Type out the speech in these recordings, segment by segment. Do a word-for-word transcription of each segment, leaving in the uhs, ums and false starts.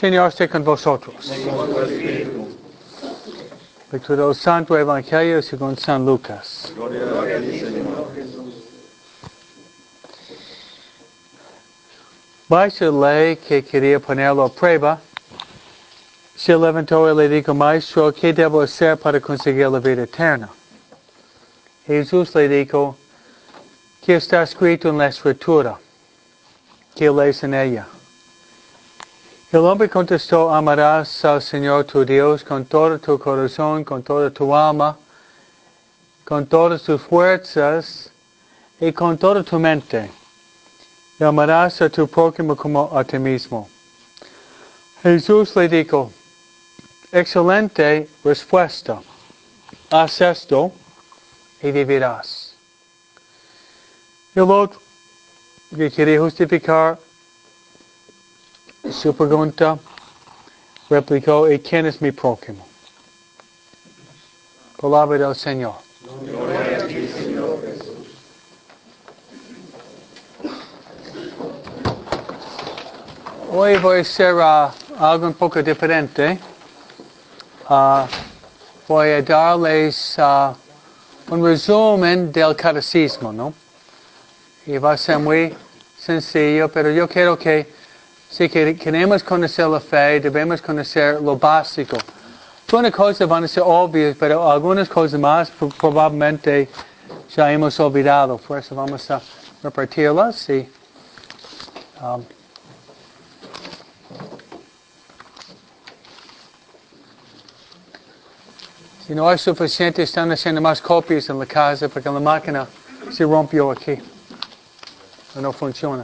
Señor esté con vosotros. Lectura del Santo Evangelio según San Lucas. Maestro de ley, que quería ponerlo a prueba, se levantó y le dijo: Maestro, ¿qué debo hacer para conseguir la vida eterna? Jesús le dijo: ¿qué está escrito en la Escritura? ¿Qué lees en ella? El hombre contestó: amarás al Señor tu Dios con todo tu corazón, con toda tu alma, con todas tus fuerzas y con toda tu mente. Y amarás a tu prójimo como a ti mismo. Jesús le dijo: excelente respuesta. Haz esto y vivirás. El otro, que quería justificar su pregunta, replicó: ¿y quién es mi prójimo? Palabra del Señor. Gloria a ti, Señor Jesús. Hoy voy a hacer uh, algo un poco diferente. Uh, voy a darles uh, un resumen del catecismo, ¿no? Y va a ser muy sencillo, pero yo quiero que, si queremos conocer la fe, debemos conocer lo básico. Algunas cosas van a ser obvias, pero algunas cosas más probablemente ya hemos olvidado. Por eso vamos a repartirlas. Y, um, si no es suficiente, están haciendo más copias en la casa porque la máquina se rompió aquí. No funciona.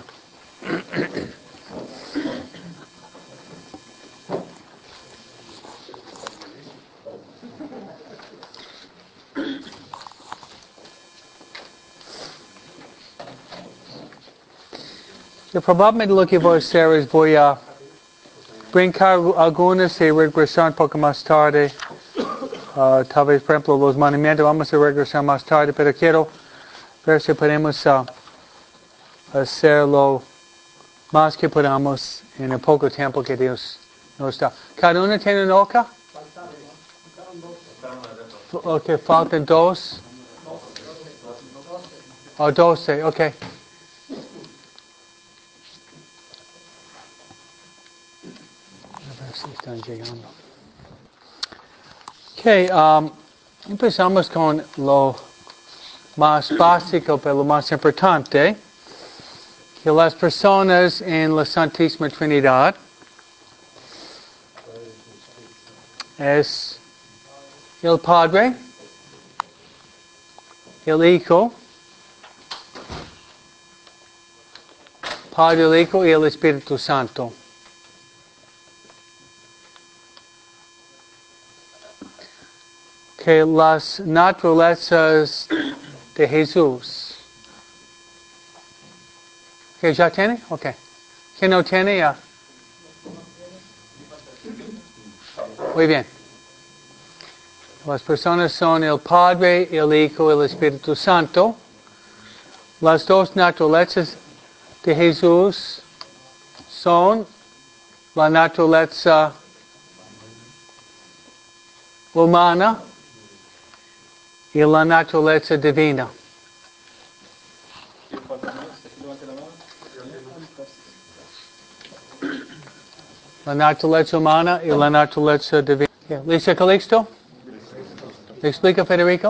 Yo probablemente lo que voy a hacer es voy a brincar algunas y regresar un poco más tarde. Uh, tal vez, por ejemplo, los mandamientos vamos a regresar más tarde, pero quiero ver si podemos uh, hacerlo más que podamos en el poco tiempo que Dios nos da. ¿Cada uno tiene una hoja? Ok, faltan dos. O doce, ok. A ver si están llegando. Ok, um, empezamos con lo más básico, pero lo más importante, que las personas en la Santísima Trinidad es el Padre, el Hijo, Padre, el Hijo y el Espíritu Santo. Que las naturalezas de Jesús. ¿Que ya tiene? Ok. ¿Que no tiene ya? Muy bien. Las personas son el Padre, el Hijo y el Espíritu Santo. Las dos naturalezas de Jesús son la naturaleza humana y la naturaleza divina. La naturaleza humana y la naturaleza divina. ¿Lisa Calixto? ¿Le explica Federico?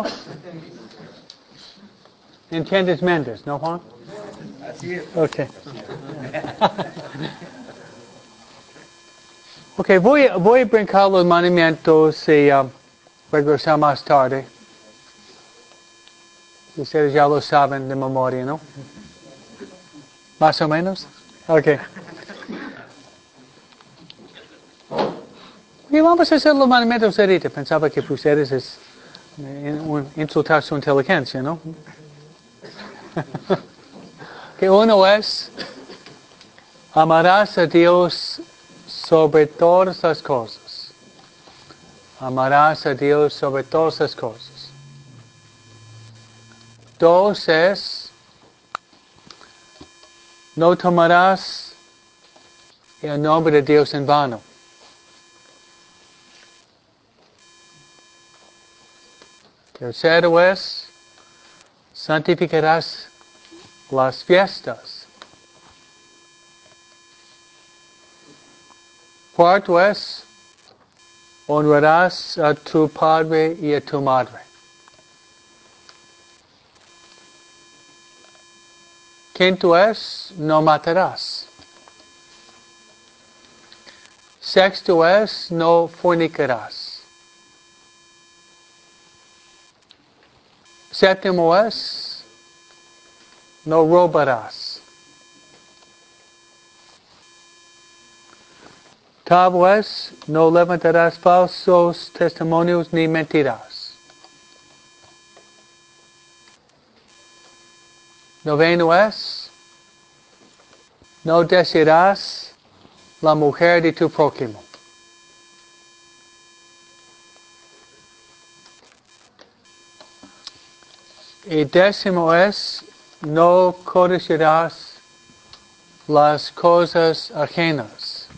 ¿Entiendes Méndez, no Juan? Así es. Ok. Ok, voy, voy a brincar los mandamientos y um, regresar más tarde. Ustedes ya lo saben de memoria, ¿no? ¿Más o menos? Ok. Y vamos a hacer los mandamientos ahorita. Pensaba que ustedes es un, insultar su inteligencia, ¿no? Que uno es: amarás a Dios sobre todas las cosas. Amarás a Dios sobre todas las cosas. Dos es: no tomarás el nombre de Dios en vano. Tercero es, santificarás las fiestas. Cuarto es, honrarás a tu padre y a tu madre. Quinto es, no matarás. Sexto es, no fornicarás. Séptimo es, no robarás. Octavo es, no levantarás falsos testimonios ni mentirás. Noveno es, no desearás la mujer de tu prójimo. Y décimo es, no codiciarás las cosas ajenas.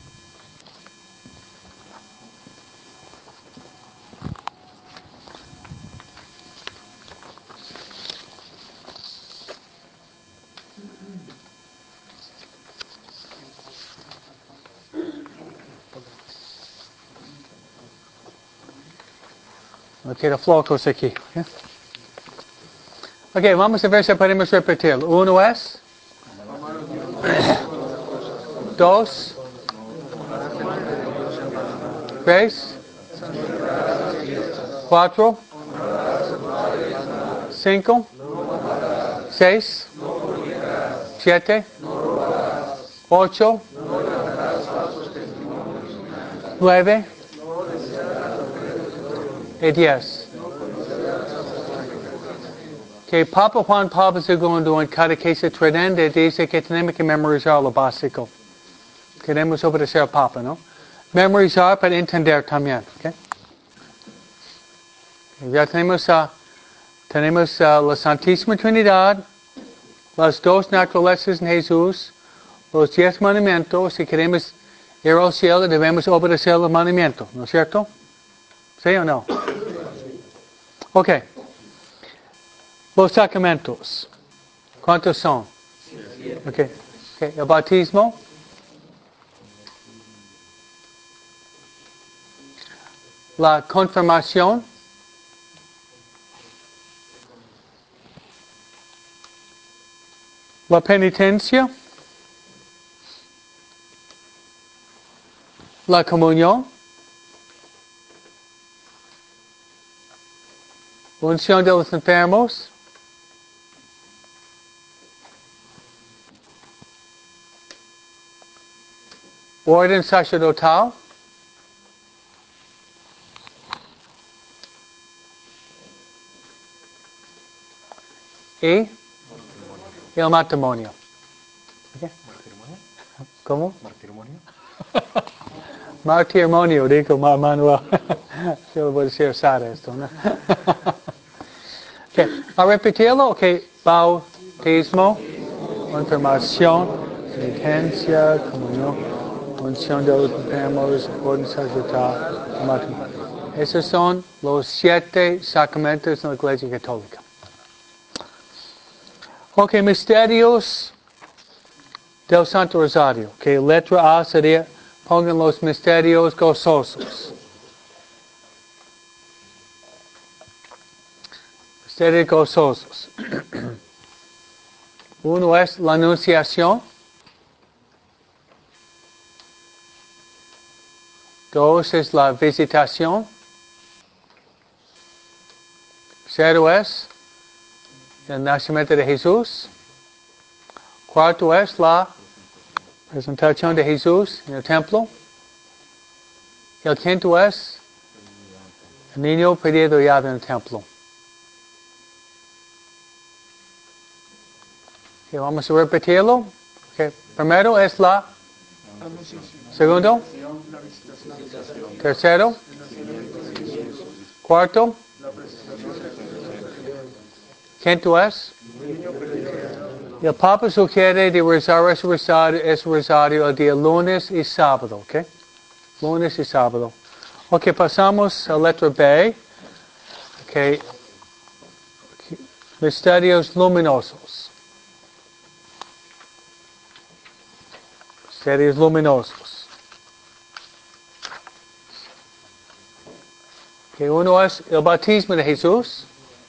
No quiero flocos aquí. ¿Okay? Ok, vamos a ver si podemos repetir. Uno es. Dos. Tres. Cuatro. Cinco. Seis. Siete. Ocho. Nueve. Y diez. Que Papa Juan Pablo segundo en Catequesis Tridente dice que tenemos que memorizar lo básico. Queremos obedecer al Papa, ¿no? Memorizar para entender también, ¿ok? Ya tenemos, uh, tenemos uh, la Santísima Trinidad, las dos naturalezas en Jesús, los diez mandamientos. Si queremos ir al cielo, debemos obedecer los mandamientos, ¿no es cierto? ¿Sí o no? Ok. Los sacramentos. ¿Cuántos son? Okay. Okay. El bautismo. La confirmación. La penitencia. La comunión. Unción de los enfermos. Orden sacerdotal. Y el matrimonio. Okay. ¿Cómo? ¿Matrimonio? Matrimonio, dijo Manuel. Yo voy a decir Sara esto, ¿no? Okay. A repetirlo, ok. Bautismo, confirmación, penitencia, comunión, unción de los enfermos, orden sacerdotal, matrimonio. Esos son los siete sacramentos en la Iglesia Católica. Ok, misterios del Santo Rosario. Que letra A sería, pongan los misterios gozosos. Misterios gozosos. Uno es la Anunciación. Dos es la Visitación. Cero es el nacimiento de Jesús. Cuarto es la presentación de Jesús en el templo. El quinto es el niño perdido ya en el templo. Okay, vamos a repetirlo. Okay. Primero es la. Segundo. Tercero. Cuarto. Quinto es. Y el Papa sugiere de rezar ese rosario, ese rosario el día lunes y sábado, ¿ok? Lunes y sábado. Ok, pasamos a la letra B. Ok, misterios luminosos. Misterios luminosos. Que uno es el bautismo de Jesús.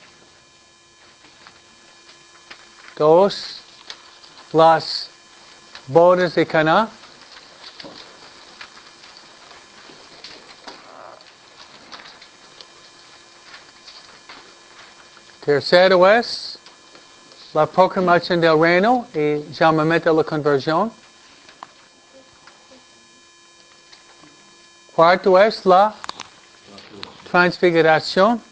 Dos, las bodas de Caná. Tercero es la proclamación del reino y llamamiento a la conversión. Cuarto es la transfiguración.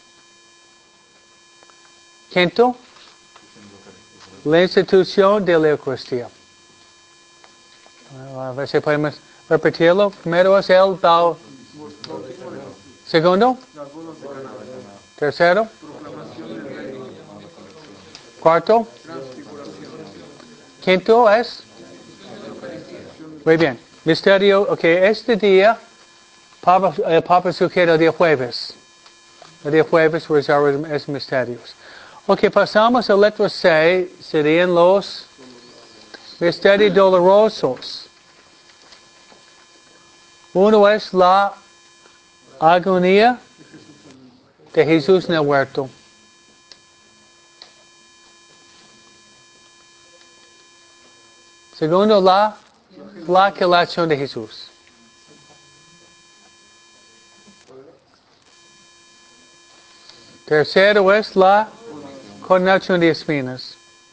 Quinto, la institución de la Eucaristía. A ver si podemos repetirlo. Primero es el bautismo. Segundo. Tercero. Cuarto. Quinto es. Muy bien. Misterio. Ok, este día, Papa, el Papa sugiere el día jueves. El día jueves rezar es misterios. Ok, pasamos a la letra C, serían los misterios dolorosos. Uno es la agonía de Jesús en el huerto. Segundo, la flagelación de Jesús. Tercero es la coronación de espinas.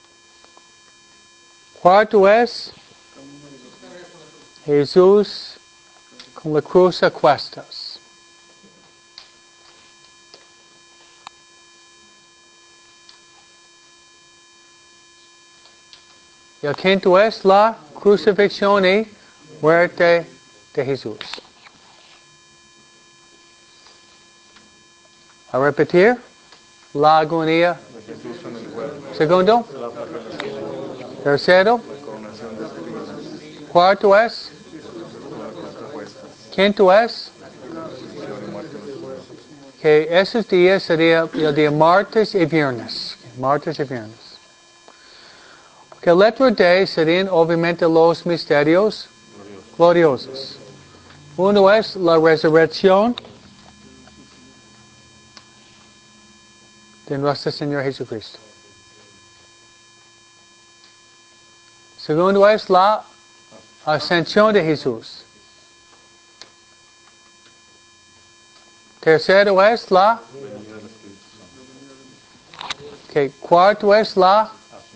Cuarto es Jesús con la cruz a cuestas. Y el quinto es la crucifixión y muerte de Jesús. A repetir, la agonía. Segundo. Tercero. Cuarto es. Quinto es. Que esos días sería el día martes y viernes. Martes y viernes. Que letra D serían obviamente los misterios gloriosos. Uno es la resurrección de nuestro Señor Jesucristo. Segundo es la ascensión de Jesús. Tercero es la. Okay. Cuarto es la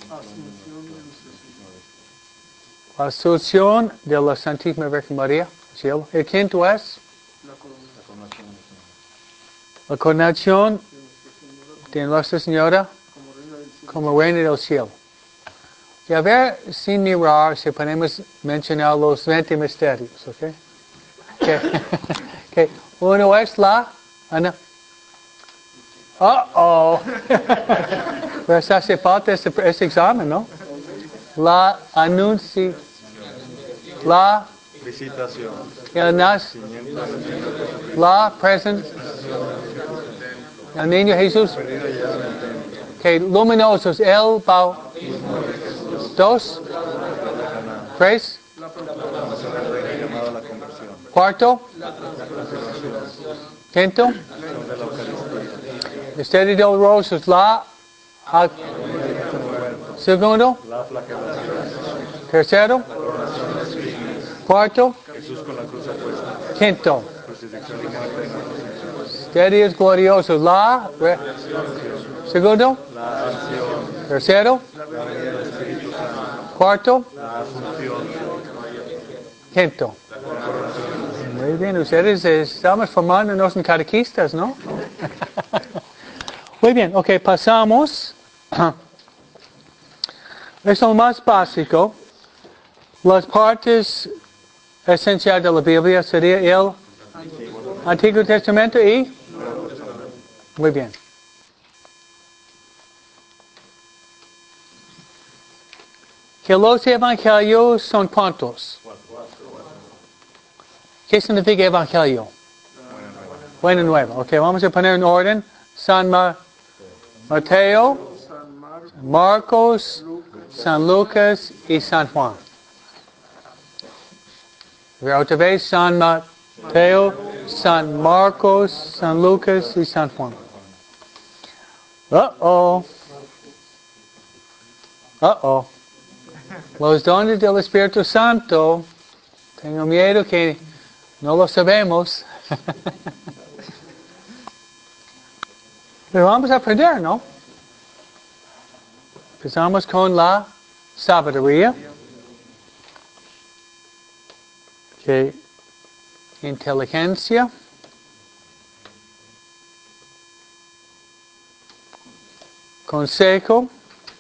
asunción de la Santísima Virgen María. Cielo. El quinto es la coronación de Nuestra Señora como Reina del Cielo. Y a ver, sin mirar, si podemos mencionar los veinte misterios, ¿ok? Okay. Okay. Uno es la... Ana. Uh-oh. Pues hace falta ese, ese examen, ¿no? La anuncia... La... Visitación. El nas... La presencia... El niño Jesús. Okay, luminosos. El bau... Dos. Tres. Cuarto. Quinto. Misterio dolorosos. La. Segundo. Tercero. Cuarto. Quinto. Misterios gloriosos. La. Segundo. Tercero. Cuarto. Quinto. Muy bien, ustedes estamos formándonos en catequistas, ¿no? Muy bien, ok, pasamos. Es lo más básico. Las partes esenciales de la Biblia sería el Antiguo Testamento y... Muy bien. Que los evangelios son cuántos. ¿Qué significa evangelio? Buena nueva. Ok, vamos a poner en orden. San Ma- Mateo, Marcos, San Lucas y San Juan. Otra vez, San Mateo, San Marcos, San Lucas y San Juan. Uh-oh. Uh-oh. Los dones del Espíritu Santo, tengo miedo que no lo sabemos. Pero vamos a aprender, ¿no? Empezamos con la sabiduría. Okay. Inteligencia. Consejo.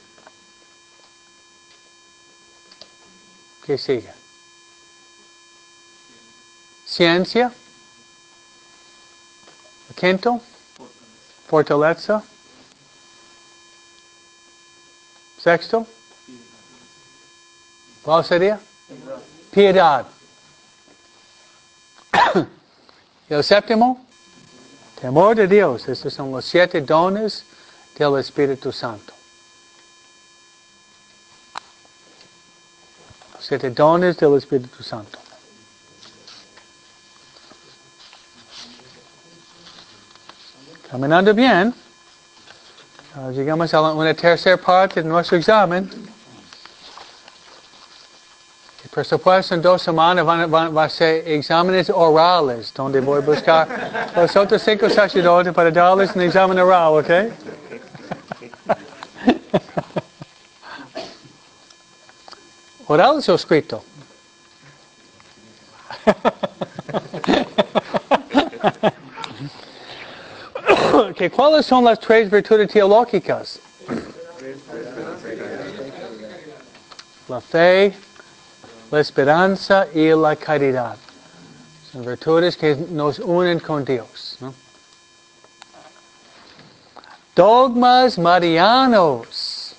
¿Qué sigue? Ciencia. Quinto. Fortaleza. Sexto. ¿Cuál sería? Piedad. Y el séptimo, temor de Dios. Estos son los siete dones del Espíritu Santo. Los siete dones del Espíritu Santo. Caminando bien, uh, llegamos a una tercera parte de nuestro examen. Y por supuesto, en dos semanas van, van, van a ser exámenes orales, donde voy a buscar los otros cinco sacerdotes para darles un examen oral, ¿ok? ¿Oral o escrito? Okay, ¿cuáles son las tres virtudes teológicas? La fe, la esperanza y la caridad. Son virtudes que nos unen con Dios, ¿no? Dogmas marianos.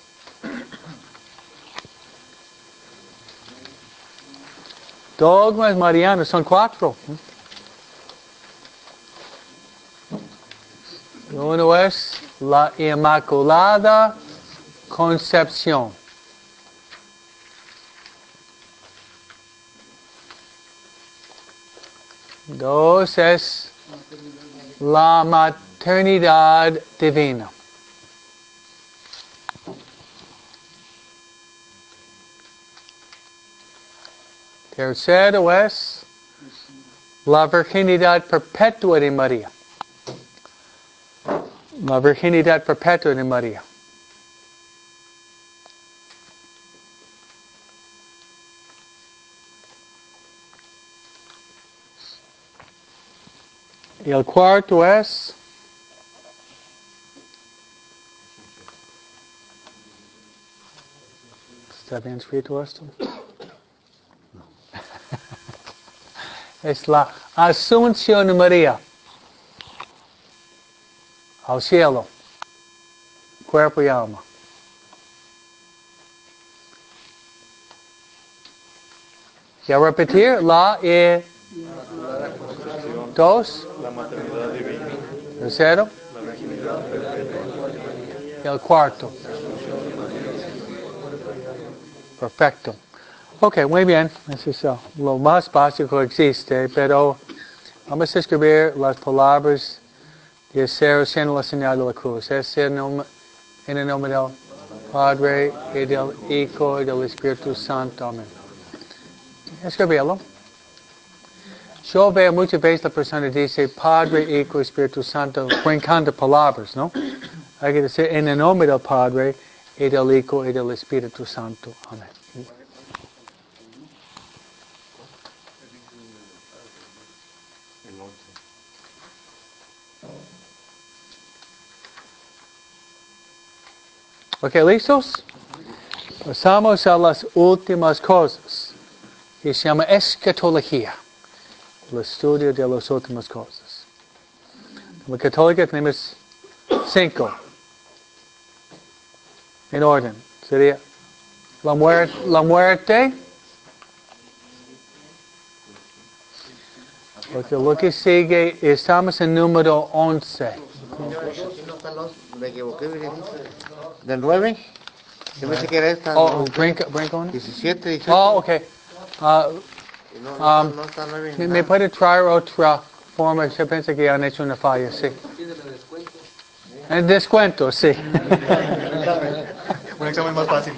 Dogmas marianos son cuatro. Uno es la Inmaculada Concepción. Dos es la maternidad divina. Tercero es la virginidad perpetua de María. La virginidad perpetua de María. Y el cuarto es ¿está bien escrito esto? No. Es la Asunción de María al cielo, cuerpo y alma. Y a repetir, la y dos, La maternidad divina. tercero, y el cuarto. Perfecto. Ok, muy bien. Eso es uh, lo más básico que existe, pero vamos a escribir las palabras de cero siendo la señal de la cruz. Es en el nombre del Padre, y del Hijo, y del Espíritu Santo. Amén. Escribirlo. Yo veo muchas veces la persona dice Padre, Hijo, Espíritu Santo, brincando palabras, ¿no? Hay que decir en el nombre del Padre, y del Hijo, y del Espíritu Santo. Amén. Ok, ¿listos? Pasamos a las últimas cosas, que se llama escatología, el estudio de las últimas cosas. En la católica tenemos cinco, en orden. Sería la muerte, la muerte, porque lo que sigue, estamos en número once. Si no están los, me equivoqué, del nueve. Yo pensé que era esta. Oh, ¿no? brinca, brinca una. diecisiete, dieciocho. Oh, okay. Uh, Y no, no, um, está- no está nueve. ¿Me, nada. me puede traer otra forma? Yo pensé que han hecho una falla, sí. El descuento, sí. Un examen más fácil.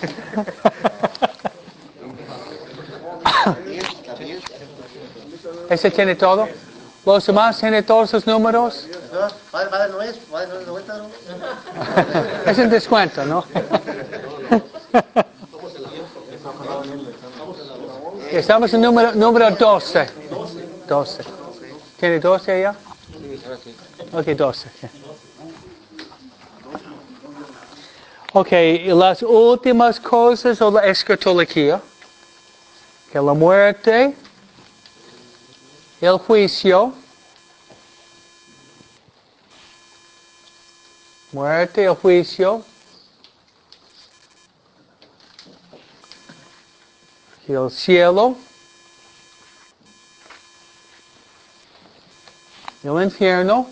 ¿Ese tiene todo? ¿Los demás tienen todos los números? No, padre, padre, no es, padre, no es de vuelta, ¿no? Es un descuento, ¿no? Estamos en número, número doce. doce. ¿Tiene doce allá? Ok, doce. Ok, y las últimas cosas o la escatología, que la muerte, el juicio, muerte, el juicio, y el cielo, el infierno,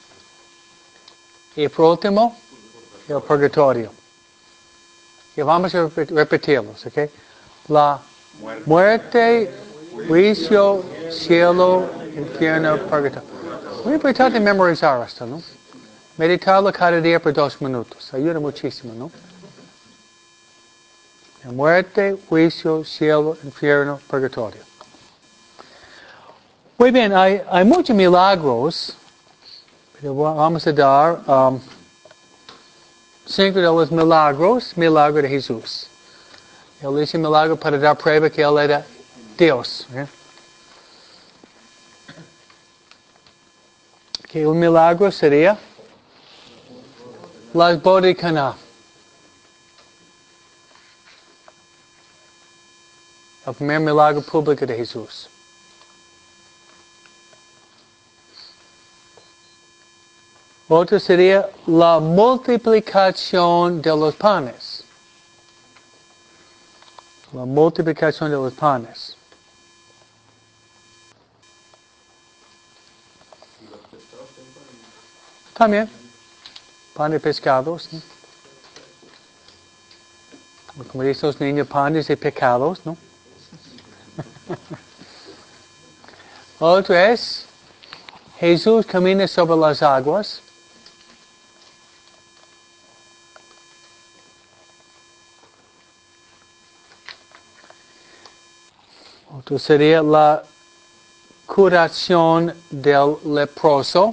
y por último, el purgatorio. Y vamos a repet- repetirlos, ¿ok? La muerte, juicio, cielo, infierno, purgatorio. Muy importante memorizar esto, ¿no? Meditarlo cada día por dos minutos. Ayuda muchísimo, ¿no? La muerte, juicio, cielo, infierno, purgatorio. Muy bien, hay, hay muchos milagros, pero vamos a dar um, cinco de los milagros, milagro de Jesús. Él hizo milagro para dar prueba que Él era Dios. ¿eh? Que un milagro sería las bodas de Caná. El primer milagro público de Jesús. Otro sería la multiplicación de los panes. La multiplicación de los panes. También. Pan de pescados. ¿no? Como dicen los niños, panes de pecados, ¿no? Otro es, Jesús camina sobre las aguas. Otro sería la curación del leproso.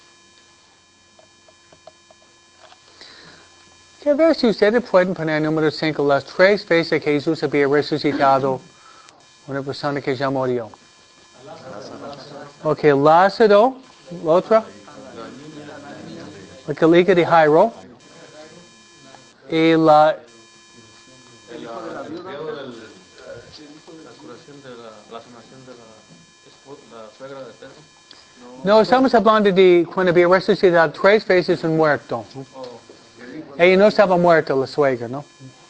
Que a ver si ustedes pueden poner número cinco, las tres veces que Jesús había resucitado una persona que ya murió. Ok, Lázaro, la otra. La que liga de Jairo. Y la... No, estamos hablando de cuando había resucitado tres veces un muerto. Ella no estaba muerta, la suegra, ¿no?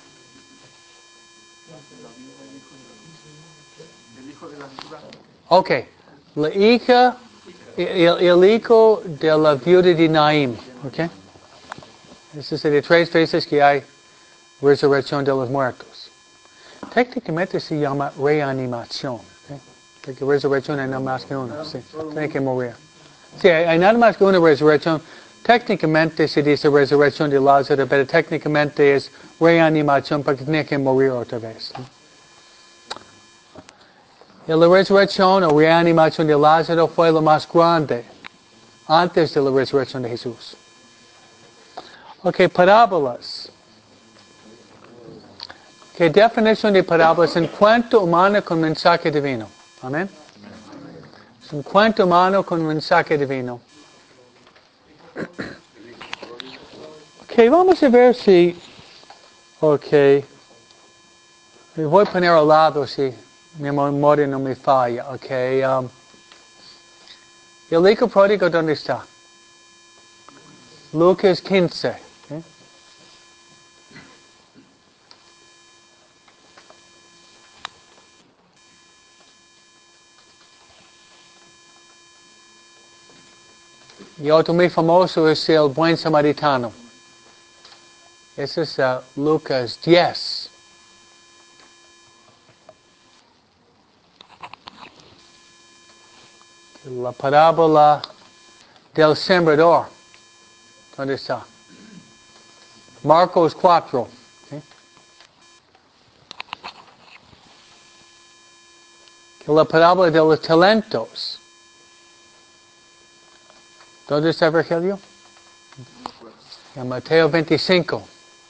Ok, la hija, el, el hijo de la viuda de Naim, ok. Eso sería tres veces que hay resurrección de los muertos. Técnicamente se llama reanimación, ¿ok? Porque resurrección hay nada más que una, sí, tiene que morir. Sí, hay, hay nada más que una resurrección. Técnicamente se dice resurrección de Lázaro, pero técnicamente es reanimación porque tiene que morir otra vez. ¿no? Y la resurrección o reanimación de Lázaro fue lo más grande antes de la resurrección de Jesús. Ok, parábolas. ¿Qué definición de parábolas? Un cuento humano con mensaje divino. Amén. Es un cuento humano con mensaje divino. Ok, vamos a ver si... Ok. Me voy a poner al lado si mi memoria no me falla. Ok. Um, el hijo pródigo, ¿dónde está? Lucas quince. Okay. Y otro muy famoso es el buen samaritano. Ese es uh, Lucas diez. La parábola del sembrador. ¿Dónde está? Marcos cuatro. ¿Okay? La parábola de los talentos. ¿Dónde está Virgilio? En Mateo veinticinco.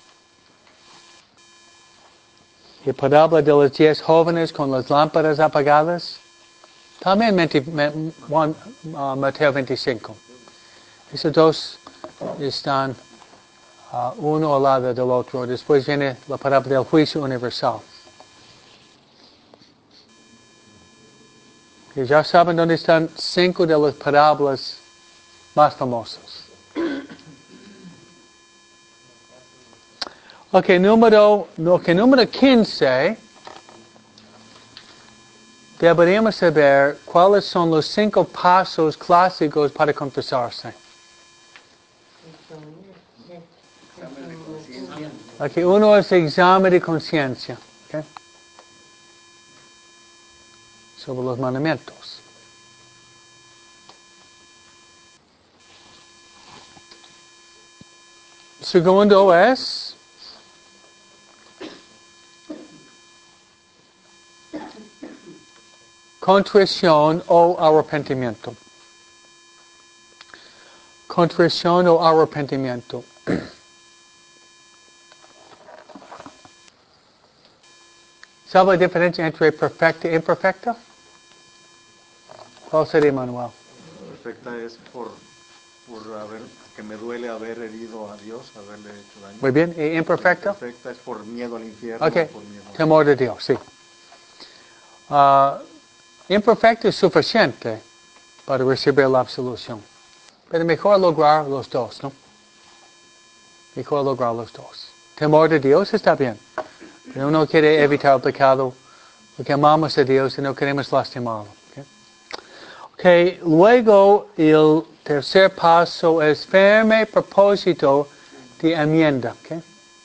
La parábola de los diez jóvenes con las lámparas apagadas. También Juan, uh, Mateo veinticinco. Esos dos están uh, uno al lado del otro. Después viene la parábola del juicio universal. Y ya saben dónde están cinco de las parábolas más famosas. Ok, número, okay, número quince. Deberíamos saber cuáles son los cinco pasos clásicos para confesarse. Aquí uno es examen de conciencia, okay, sobre los mandamientos. Segundo es contrición o arrepentimiento. Contrición o arrepentimiento. ¿Sabe la diferencia entre perfecta e imperfecta? ¿Cuál sería, Manuel? Perfecta es por, por haber, que me duele haber herido a Dios, haberle hecho daño. Muy bien. ¿Y imperfecta? Perfecta es por miedo al infierno. Ok. Por miedo a... Temor de Dios, sí. Uh, imperfecto es suficiente para recibir la absolución. Pero mejor lograr los dos, ¿no? Mejor lograr los dos. Temor de Dios está bien. Pero uno quiere evitar el pecado porque amamos a Dios y no queremos lastimarlo. ¿Okay? Okay, luego el tercer paso es firme propósito de enmienda. ¿Okay?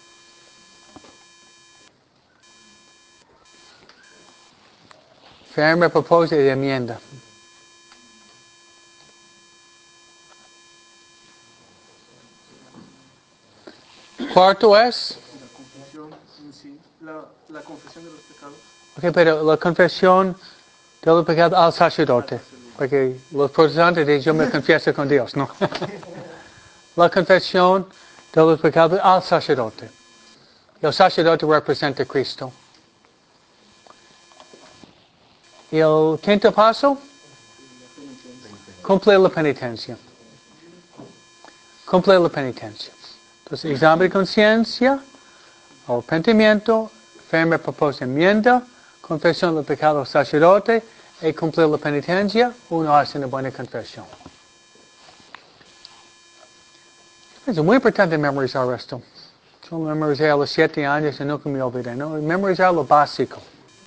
Firme propósito de enmienda. Cuarto es La confesión en sí, la, la confesión de los pecados. Ok, pero la confesión de los pecados al sacerdote. Porque los protestantes dicen, yo me confieso con Dios, ¿no? La confesión de los pecados al sacerdote. El sacerdote representa a Cristo. Y el quinto paso, cumplir la penitencia. Cumplir la penitencia. Entonces, examen de conciencia, arrepentimiento, firme propósito de enmienda, confesión del pecado al sacerdote y cumplir la penitencia, uno hace una buena confesión. Es muy importante memorizar esto. Yo memoricé a los siete años y nunca me olvidé, ¿no? Memorizar lo básico.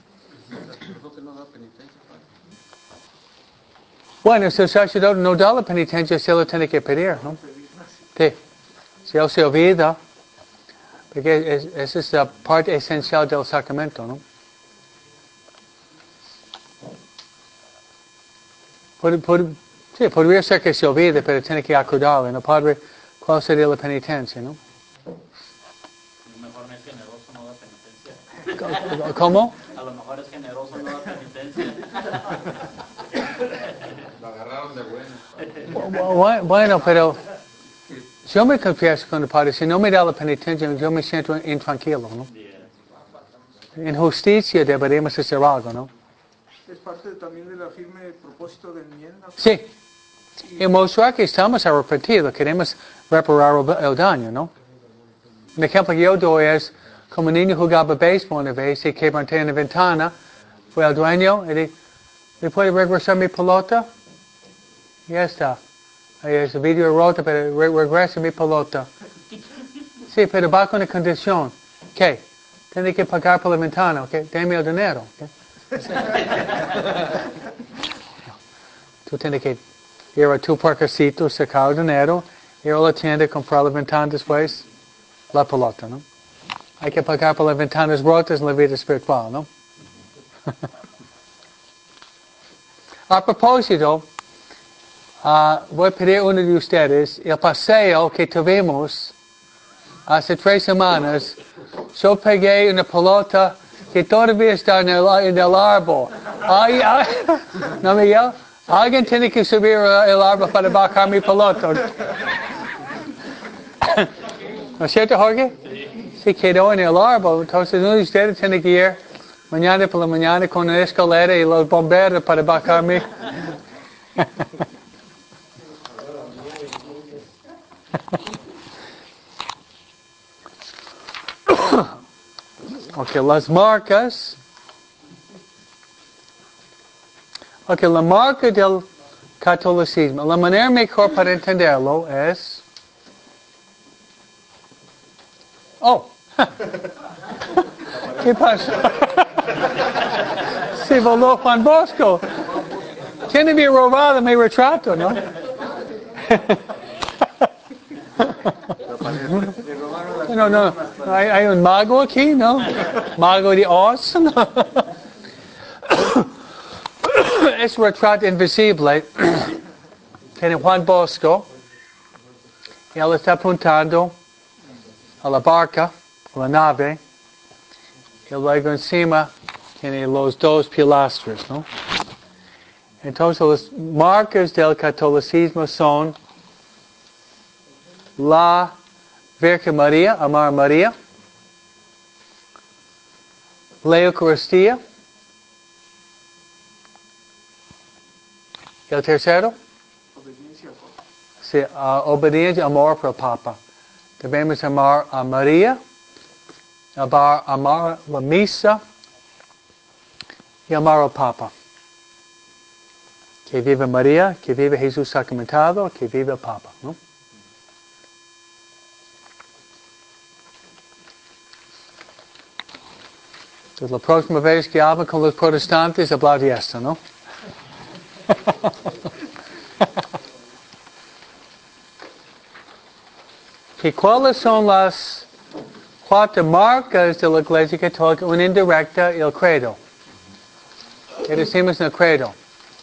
Bueno, si el sacerdote no da la penitencia, se lo tiene que pedir, ¿no? Sí. Si él se olvida, porque es, esa es la parte esencial del sacramento, ¿no? Pod, pod, sí, podría ser que se olvide, pero tiene que acordarle, ¿no? Padre, ¿cuál sería la penitencia, no? A lo mejor no es generoso, no da penitencia. ¿Cómo? A lo mejor es generoso, no da penitencia. Lo agarraron de bueno. Bueno, bueno, pero yo me confieso con el Padre, si no me da la penitencia, yo me siento intranquilo, ¿no? En justicia deberíamos hacer algo, ¿no? Es parte también de la firme propósito de enmienda. Sí. Y mostrar que estamos arrepentidos, queremos reparar el, el daño, ¿no? Un ejemplo que yo doy es, como un niño jugaba béisbol una vez y quebranté en la ventana, fue al dueño y dijo, ¿me puede regresar mi pelota? Y ya está. Ahí es el vidrio roto, pero re regresa mi pelota. Sí, pero va con una condición. ¿Qué? Tiene que pagar por la ventana, ¿ok? Deme el dinero, ¿ok? Tú tienes que ir a tu parquecito, sacar el dinero, ir a la tienda, comprar la ventana después. la pelota, ¿no? Hay que pagar por las ventanas rotas en la vida espiritual, ¿no? A propósito, uh, voy a pedir a uno de ustedes el paseo que tuvimos hace tres semanas. Yo pegué una pelota que todavía está en el, en el árbol. Ay, ay, ¿no, Miguel? Alguien tiene que subir el árbol para bajar mi pelota. ¿No es cierto, Jorge? Se quedó en el árbol. Entonces uno de ustedes tiene que ir mañana por la mañana con una escalera y los bomberos para bajarme. Ok, las marcas. Ok, la marca del catolicismo. La manera mejor para entenderlo es... Oh, ¿qué pasa? Se voló Juan Bosco. ¿Quién había robado mi retrato, no? No, no, hay, hay un mago aquí, ¿no? Mago de Oz, ¿no? Es retrato invisible. Tiene Juan Bosco. Y él está apuntando a la barca, a la nave. Y luego encima tiene los dos pilastros, ¿no? Entonces las marcas del catolicismo son la Virgen María, amar a María, la Eucaristía, y el tercero, Obediencia al Papa. sí, uh, obediencia, amor por el Papa. Debemos amar a María, amar, amar la misa y amar al Papa. Que vive María, que vive Jesús sacramentado, que vive el Papa, ¿no? Entonces la próxima vez que hablo con los protestantes, hablar de esto, ¿no? ¿Y cuáles son las cuatro marcas de la Iglesia Católica? Una indirecta y el credo. ¿Qué decimos en el credo?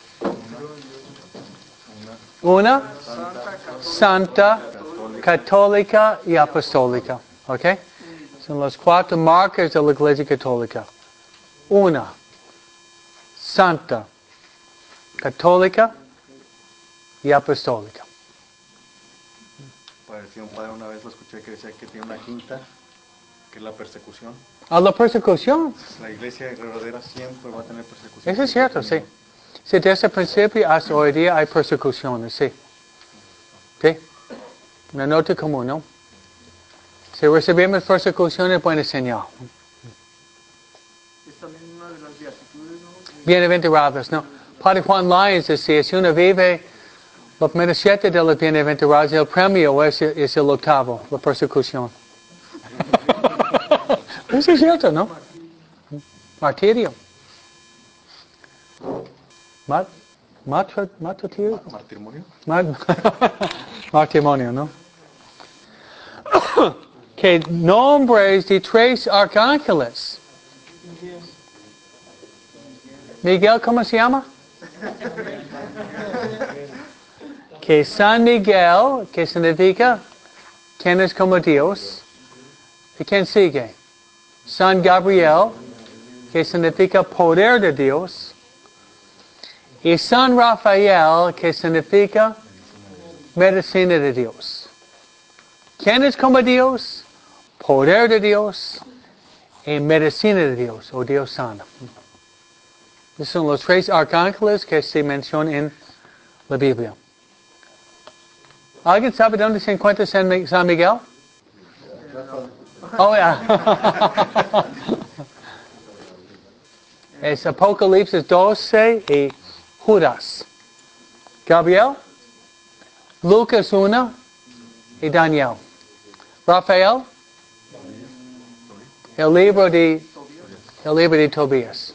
Una santa, católica y apostólica. ¿Ok? Son las cuatro marcas de la Iglesia Católica. Una santa, católica y apostólica. Parecía un padre, una vez lo escuché que decía que tiene una quinta, que es la persecución. A la persecución. La iglesia verdadera siempre va a tener persecución. Eso es cierto, sí. Sí, desde el principio hasta hoy día hay persecuciones, sí. ¿Sí? Una nota común, ¿no? Si recibimos persecuciones, buena señal. Es también una de las beatitudes, ¿no? Bienaventurados, ¿no? Padre Juan Lyons decía, si uno vive los primeros siete de los bienaventurados, el premio es, es el octavo, la persecución. Eso es cierto, ¿no? Martirio. Mat, matra, matrimonio. Matrimonio. Matrimonio, ¿no? Que nombres de tres arcángeles. Miguel, ¿cómo se llama? Que San Miguel, que significa ¿quién es como Dios? ¿Y quién sigue? San Gabriel, que significa poder de Dios. Y San Rafael, que significa medicina de Dios. ¿Quién es como Dios? Poder de Dios y medicina de Dios, o Dios sana. Esos son los tres arcángeles que se mencionan en la Biblia. ¿Alguien sabe dónde se encuentra San Miguel? Oh, yeah. Es Apocalipsis doce y Judas. Gabriel, Lucas uno y Daniel. Rafael, el libro de, el libro de Tobías.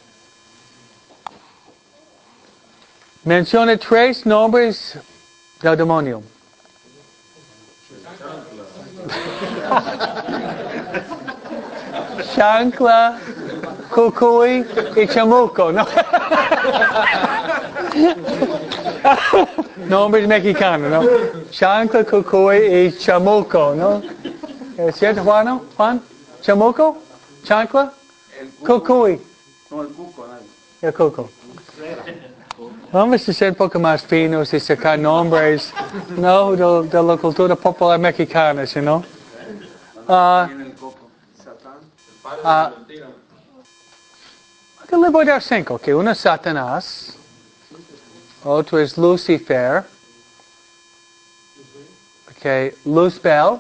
Menciona tres nombres del demonio. Chancla, cucuy y chamuco, ¿no? Nombres mexicanos, ¿no? Chancla, cucuy y chamuco, ¿no? ¿Es cierto, Juan? ¿Juan? ¿Chamuco? ¿Chancla? Cucuy. No, el cuco, nadie. El cuco. Vamos a ser un poco más finos y sacar nombres, ¿no? De, de la cultura popular mexicana, ¿no? Uh, Viene el coco. Satán. uh, Aquí le voy a dar cinco. Okay, uno es Satanás, otro es Lucifer, okay, Luzbel,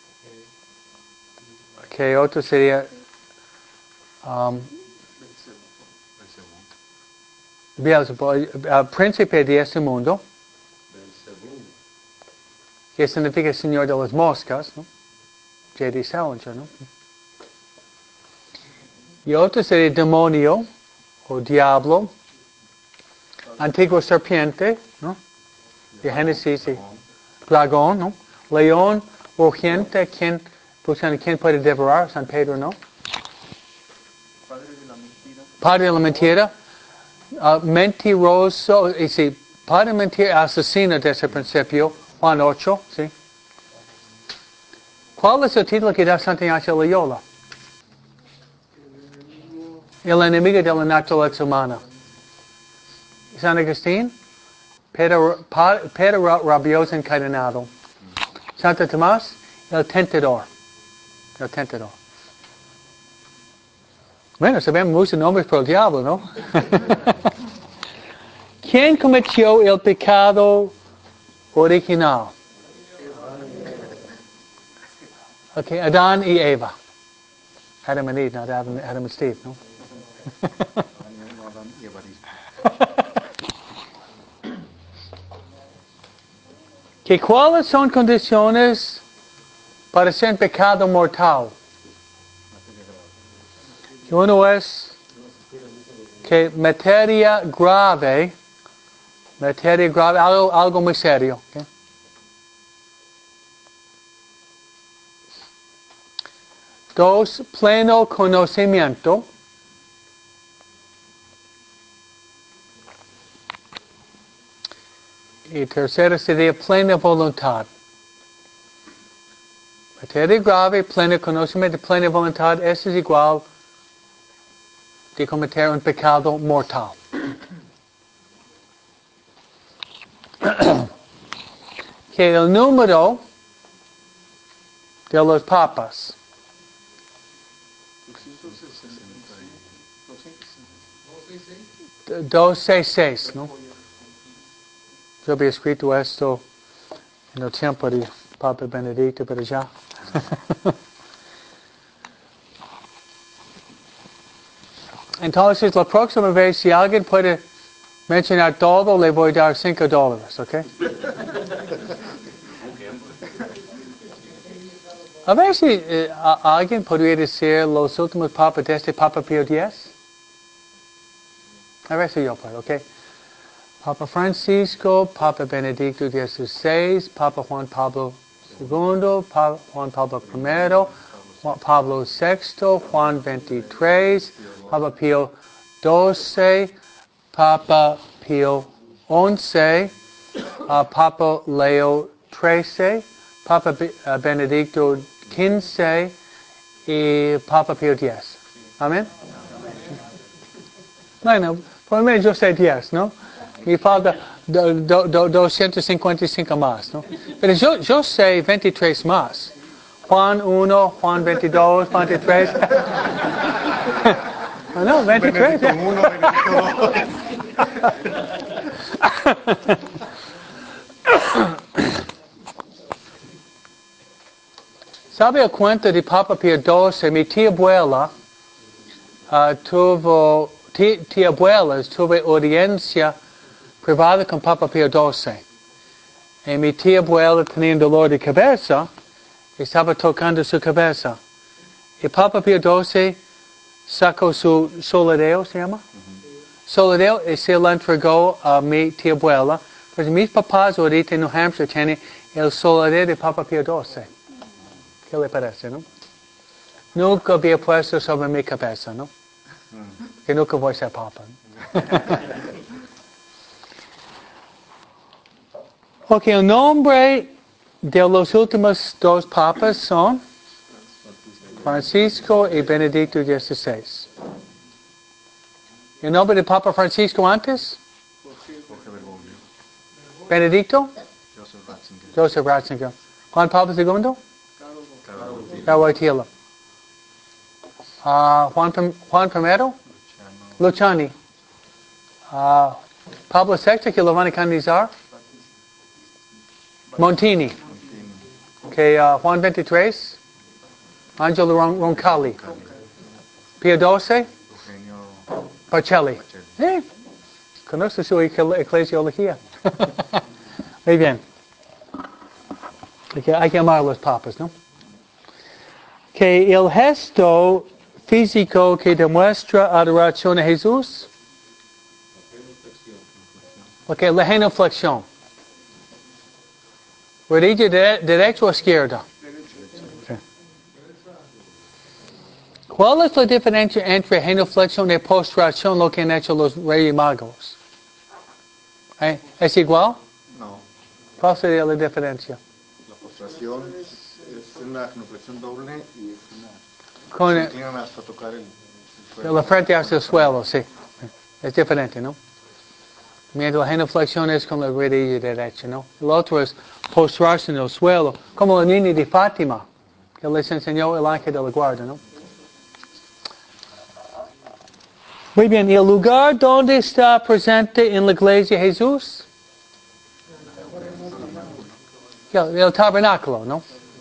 okay, otro sería um, Beelzebub, uh, príncipe de este mundo, que significa señor de las moscas, ¿no? J D Salinger, ¿no? Y otro sería demonio o diablo, antiguo serpiente, ¿no? De Génesis, y dragón, ¿no? León, rugiente, ¿quién, buscando quién puede devorar? San Pedro, ¿no? Padre de la mentira. Padre de la mentira, uh, mentiroso, y sí, padre de mentira, asesino desde el principio, Juan ocho, ¿sí? ¿Cuál es el título que da Santa Ignacia Loyola? El enemigo de la naturaleza humana. San Agustín, Pedro, Pedro rabioso encadenado. Santo Tomás, el tentador. El tentador. Bueno, sabemos muchos nombres por el diablo, ¿no? ¿Quién cometió el pecado original? Okay, Adán y Eva. Adam and Eve, not Adam, Adam and Steve, ¿no? ¿Qué cuáles son condiciones para ser pecado mortal? Uno es que materia grave, materia grave, algo, algo muy serio. ¿Okay? Dos, pleno conocimiento. Y tercero sería plena voluntad. Materia grave, pleno conocimiento, plena voluntad, eso es igual de cometer un pecado mortal. Que el número de los papas. doscientos sesenta y seis, ¿no? Yo había escrito esto en el tiempo de Papa Benedicto, pero ya. Entonces, la próxima vez, si alguien puede mencionar todo, le voy a dar cinco dólares, ¿ok? A ver si eh, a, alguien podría decir los últimos papas de este Papa Pío X. A ver si yo puedo, ¿ok? Papa Francisco, Papa Benedicto dieciséis, Papa Juan Pablo segundo, Papa Juan Pablo primero, Juan Pablo sexto, Juan veintitrés, Papa Pío doce, Papa Pío once, uh, Papa Leo trece, Papa B- uh, Benedicto quince y Papa Pío X. Amén. Bueno, por lo menos yo sé diez, ¿no? Me falta do, do, do, doscientos cincuenta y cinco más, ¿no? Pero yo, yo sé veintitrés más. Juan uno, Juan veintidós, Juan veintitrés. Oh, no, veintitrés. uno, ¿Sabe el cuento de Papa Pío doce? Mi tía abuela uh, tuvo, tía, tía abuelas tuve audiencia privada con Papa Pío doce. Y mi tía abuela tenía un dolor de cabeza y estaba tocando su cabeza. Y Papa Pío doce sacó su solideo, ¿se llama? Uh-huh. Solideo y se lo entregó a mi tía abuela. Pues mis papás ahorita en New Hampshire tienen el solideo de Papa Pío doce. ¿Qué le parece, no? Nunca había puesto sobre mi cabeza, ¿no? Que nunca voy a ser papa. ¿no? Ok, el nombre de los últimos dos papas son Francisco y Benedicto dieciséis. ¿El nombre del Papa Francisco antes? Jorge Bergoglio, Benedicto, Joseph Ratzinger, Joseph Ratzinger. Juan Pablo segundo, Carlos Bottino, Carlos Wojtyla. Ah, Juan, Prim- Juan primero, Luciano, Luciani. Ah, Pablo sexto, que lo van a canonizar. Montini. Montini, Okay, ah, Juan veintitrés, Angelo Ron- Roncalli. Pio doce, Eugenio Pacelli. Pacelli. Eh, conoce su ecle- eclesiología. Muy bien. Hay que, hay que amar a los papas, ¿no? Que el gesto físico que demuestra adoración a Jesús. Ok, la genuflexión. Rodilla de, derecha o izquierda. Okay. ¿Cuál es la diferencia entre genuflexión y postración, lo que han hecho los reyes magos? ¿Eh? ¿Es igual? No, ¿Cuál sería la diferencia? la postración es una genuflexión doble y es una... Con se el- inclinan hasta tocar el, el de suelo. la frente hacia el suelo, sí. Es diferente, ¿no? Mientras la genuflexión es con la rodilla derecha, ¿no? El otro es postrarse en el suelo, como la niña de Fátima, que les enseñó el ángel de la guarda, ¿no? Muy bien, ¿y el lugar donde está presente en la iglesia Jesús? El, el tabernáculo, ¿no?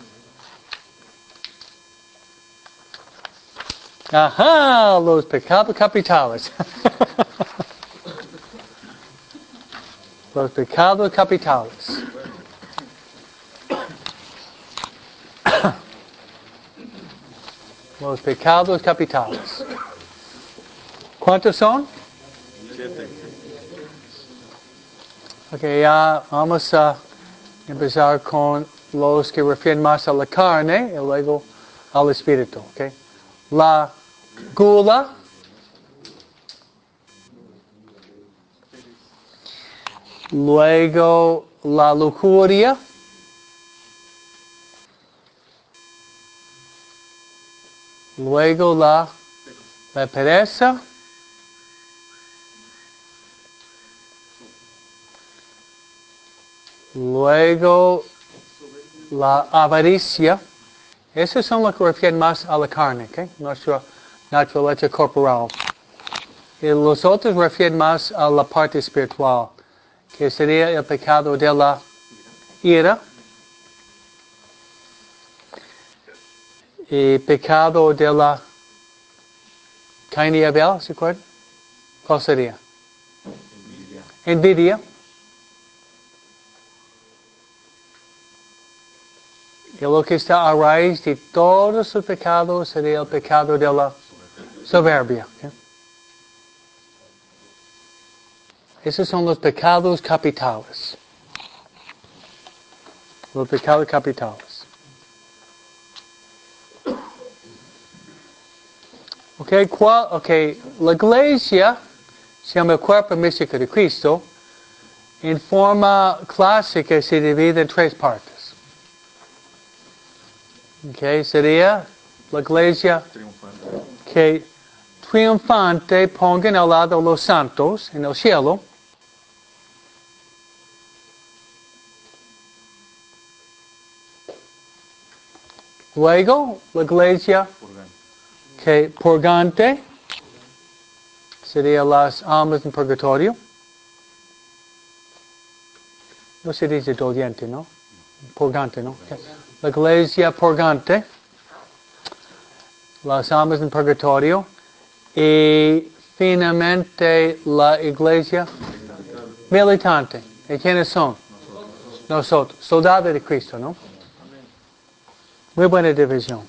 Ajá, los pecados capitales. Los pecados capitales. Los pecados capitales. ¿Cuántos son? Siete. Ok, ya vamos a empezar con los que refieren más a la carne y luego al espíritu. Okay. La gula, luego la lujuria, luego la, la pereza, luego la avaricia. Esos son los que refieren más a la carne, ¿okay? Nuestra naturaleza corporal. Y los otros refieren más a la parte espiritual, que sería el pecado de la ira, y pecado de la Caín y Abel, ¿se acuerdan? ¿Cuál sería? Envidia. Envidia. Y lo que está a raíz de todos sus pecados sería el pecado de la soberbia. ¿Okay? Esos son los pecados capitales. Los pecados capitales. Okay, ¿cuál? Okay, la iglesia se llama el cuerpo místico de Cristo. En forma clásica se divide en tres partes. Okay, sería la iglesia Triunfante. que triunfante pongan al lado los santos en el cielo. Luego, la iglesia Purgante. que purgante sería las almas en purgatorio. No se dice doliente, ¿no? Purgante, ¿no? Okay. La iglesia purgante, las almas en purgatorio y finalmente la iglesia militante. ¿Y quiénes son? Nosotros, soldados de Cristo, ¿no? Muy buena división.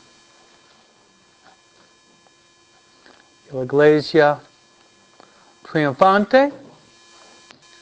La iglesia triunfante,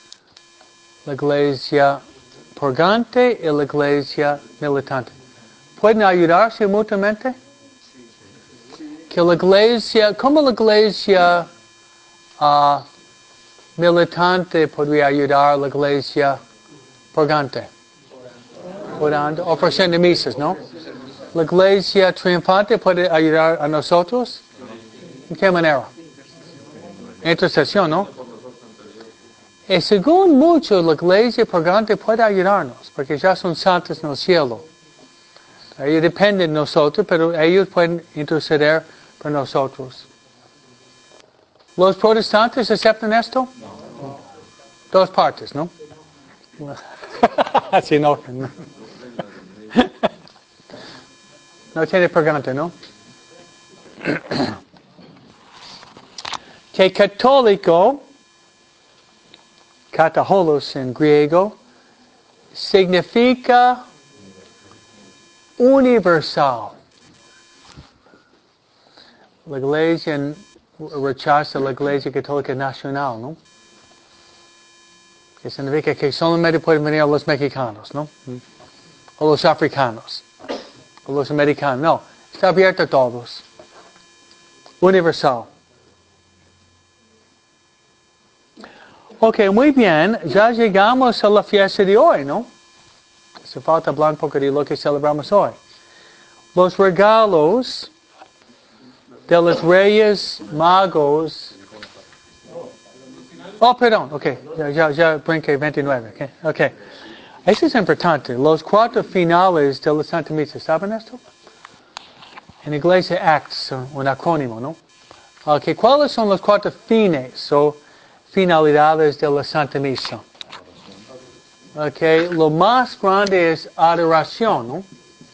la iglesia purgante y la iglesia militante. pueden ayudarse mutuamente. Que la iglesia, ¿cómo la iglesia uh, militante podría ayudar a la iglesia purgante? Orando, ofreciendo misas, ¿no? La iglesia triunfante puede ayudar a nosotros. ¿En qué manera? Intercesión, ¿no? Y según muchos, la iglesia purgante puede ayudarnos, porque ya son santos en el cielo. Ellos dependen de nosotros, pero ellos pueden interceder por nosotros. ¿Los protestantes aceptan esto? No. Dos partes, ¿no? Así no. No tiene purgante, ¿no? Que católico, kataholos en griego, significa universal. La iglesia rechaza la iglesia católica nacional, ¿no? Que significa que solamente pueden venir los mexicanos, ¿no? O los africanos. O los americanos. No, está abierto a todos. Universal. Ok, muy bien. Ya llegamos a la fiesta de hoy, ¿no? Hace falta hablar un poco de lo que celebramos hoy. Los regalos de los Reyes Magos. Oh, perdón, ok. Ya, ya, ya brinqué veintinueve. Okay. ok. Eso es importante. Los cuatro finales de la Santa Misa, ¿saben esto? En Iglesia Acts, un acrónimo, ¿no? Ok, ¿cuáles son los cuatro fines o finalidades de la Santa Misa? Ok, lo más grande es adoración, ¿no?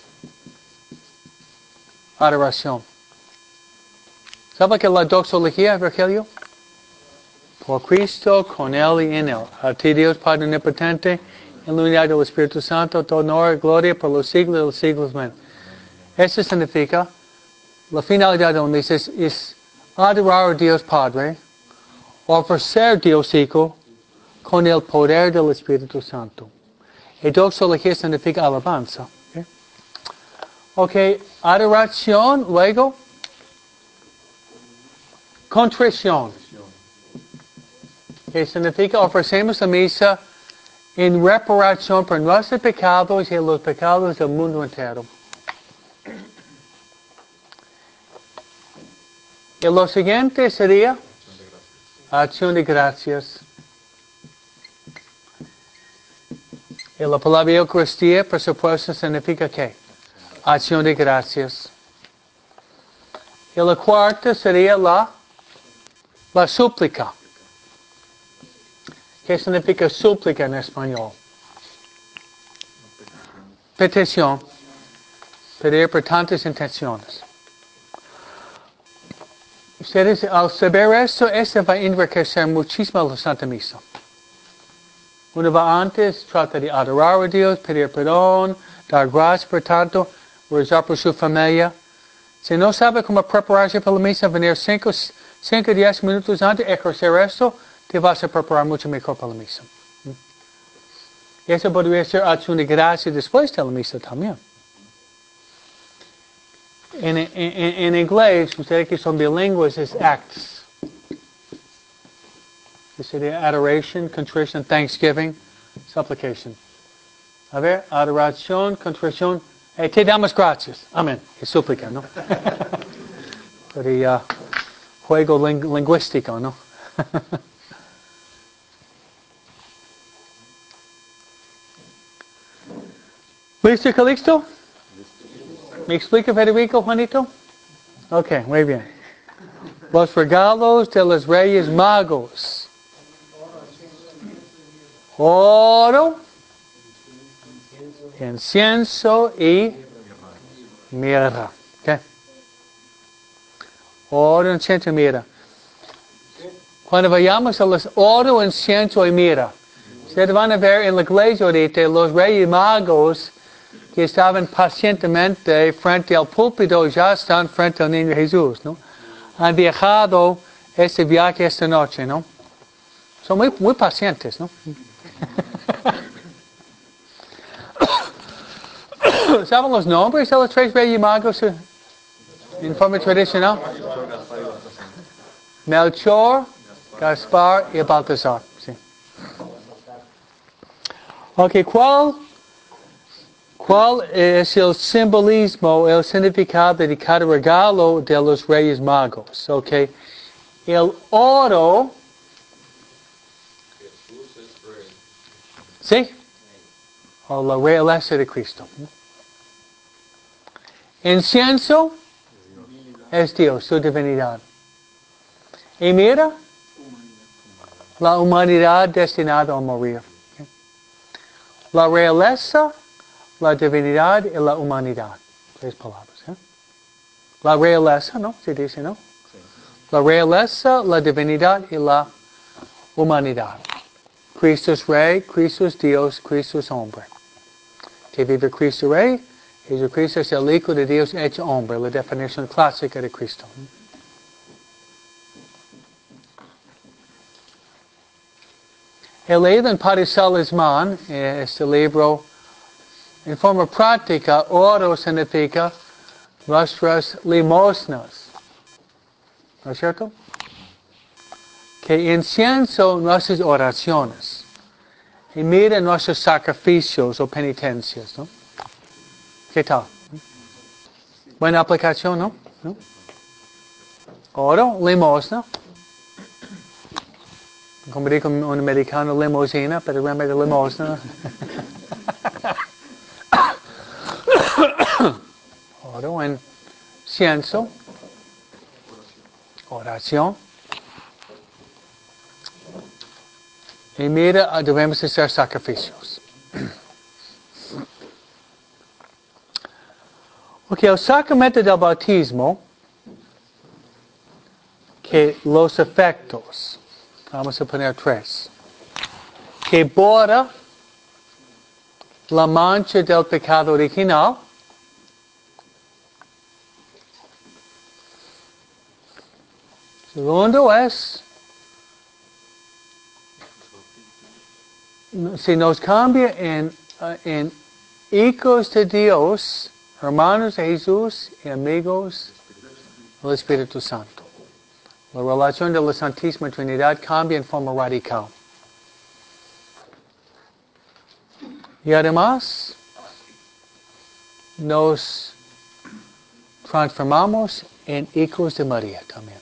Adoración. ¿Sabe que la doxología, Virgilio? Por Cristo, con Él y en Él. A ti Dios Padre Omnipotente, en la unidad del Espíritu Santo, todo honor y gloria por los siglos de los siglos. Amén. Eso significa, la finalidad de la misa es, es adorar a Dios Padre, ofrecer Dios Hijo con el poder del Espíritu Santo. Y doxología significa alabanza. ¿Okay? ok, adoración, luego, contrición. Que significa ofrecemos la misa en reparación por nuestros pecados y los pecados del mundo entero. Y lo siguiente sería acción de gracias. Y la palabra Eucaristía, por supuesto, significa ¿qué? Acción de gracias. Y la cuarta sería la, la súplica. ¿Qué significa súplica en español? Petición. Pedir por tantas intenciones. Ustedes, al saber esto, esto va a enriquecer muchísimo la Santa Misa. Uno va antes, trata de adorar a Dios, pedir perdón, dar gracias por tanto, rezar por su familia. Si no sabe cómo prepararse para la misa, venir cinco, cinco, diez minutos antes, ejercer esto, te vas a preparar mucho mejor para la misa. Y eso podría ser acción de gracia después de la misa también. En, en, en inglés, ustedes que son bilingües, es acts. Que sería adoration, contrition, thanksgiving, supplication. A ver, adoración, contrición, eh, te damos gracias. Amén. Es súplica, ¿no? Sería juego ling lingüístico, ¿no? ¿Listo, Calixto? ¿Me explica Federico, Juanito? Ok, muy bien. Los regalos de los Reyes Magos. Oro, incienso y mirra. Okay. Oro, incienso y mirra. Cuando vayamos a los oro, incienso y mirra, ustedes van a ver en la iglesia ahorita los Reyes Magos que estaban pacientemente frente al púlpito, ya están frente al niño Jesús, ¿no? Han viajado este viaje esta noche, ¿no? Son muy, muy pacientes, ¿no? ¿Saben los nombres de los tres reyes magos en forma tradicional? Melchor, Gaspar y Baltasar. Sí. Ok, ¿cuál, ¿cuál es el simbolismo, el significado de cada regalo de los reyes magos? Ok, el oro. ¿Sí? O la realeza de Cristo. Incienso es Dios, su divinidad. Y mira, la humanidad destinada a morir. La realeza, la divinidad y la humanidad. Tres palabras. ¿eh? La realeza, ¿no? Se dice, ¿no? Sí. La realeza, la divinidad y la humanidad. Cristo es Rey, Cristo es Dios, Cristo es hombre. Que vive Cristo Rey, Jesucristo es el Hijo de Dios hecho hombre, la definición clásica de Cristo. He leído en Padre Salesman, este libro, en forma práctica, oro significa nuestras limosnas. ¿No es cierto? Que incienso nuestras oraciones. Y mira nuestros sacrificios o penitencias, ¿no? ¿Qué tal? Buena aplicación, ¿no? ¿No? Oro, limosna. Como dijo un americano, limosina, pero realmente limosna. Oro, incienso, oración. Y mira, debemos hacer sacrificios. Ok, el sacramento del bautismo, que los efectos, vamos a poner tres, que borra la mancha del pecado original. Segundo es, si nos cambia en, en hijos de Dios, hermanos de Jesús y amigos del Espíritu Santo. La relación de la Santísima Trinidad cambia en forma radical. Y además, nos transformamos en hijos de María también.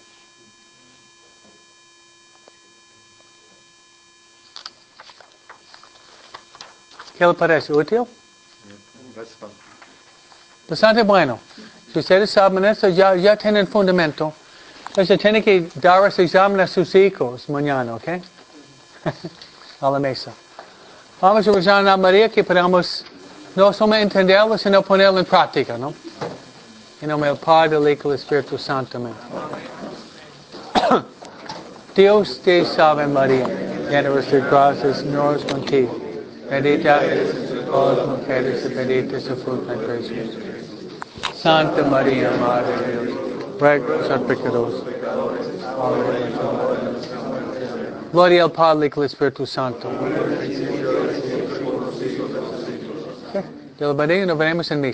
¿Qué le parece? ¿Útil? Gracias, Padre. Bastante bueno. Si ustedes saben esto, ya, ya tienen fundamento. Entonces tienen que dar ese examen a sus hijos mañana, ¿ok? A la mesa. Vamos a rezar a María que podamos no solo entenderlo, sino ponerlo en práctica, ¿no? En nombre del Padre, del Hijo y del Espíritu Santo. Amén. Dios te salve María, llena eres de gracia, el Señor es contigo. Bendita eres entre todas las mujeres y bendito es el fruto de Jesús. Santa María, Madre de Dios, ruega por nosotros pecadores. Gloria al Padre, al Hijo y al Espíritu Santo. Dios bendiga y nos veremos en misa.